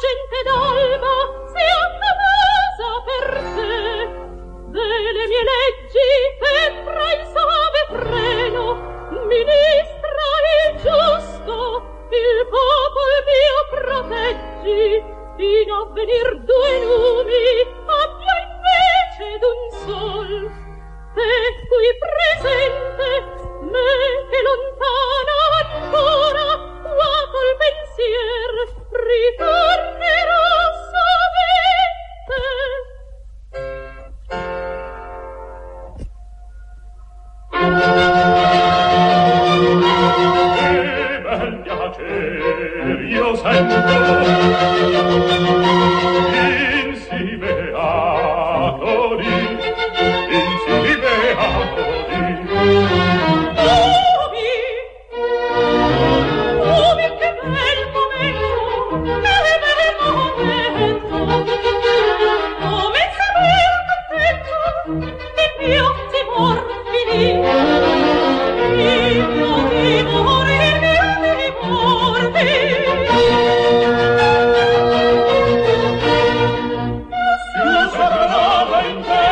gente d'alba sia famosa per te, delle mie leggi tempra il sove freno, ministra il giusto, il popol mio proteggi, fino a venir due numi abbia invece d'un sol. Te qui presente, me che lontana ancora, qua col pensier ritornerò sovente. Che bel piacer io sento insi beato Ubi, che bel momento, come saper contento, il mio timor finì, il mio timor finì. Si usava in te.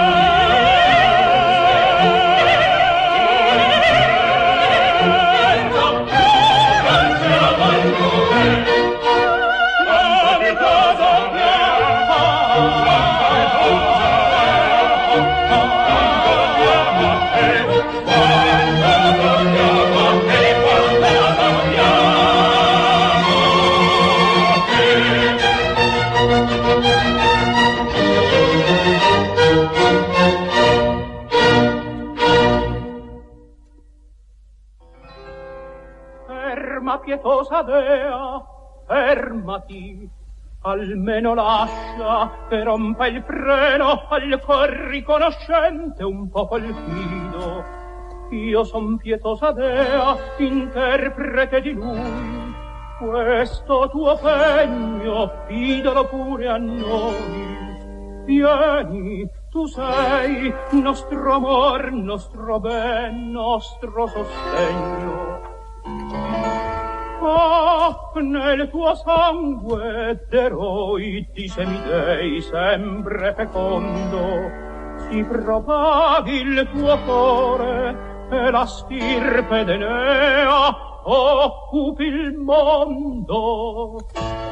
Pietosa dea, fermati, almeno lascia che rompa il freno al cor riconoscente un po' col fido. Io son pietosa dea, interprete di lui, questo tuo pegno, idolo pure a noi. Vieni, tu sei nostro amor, nostro ben, nostro sostegno. Ah, nel tuo sangue d'eroi di semidei sempre fecondo si propaghi il tuo cuore e la stirpe d'Enea occupi il mondo.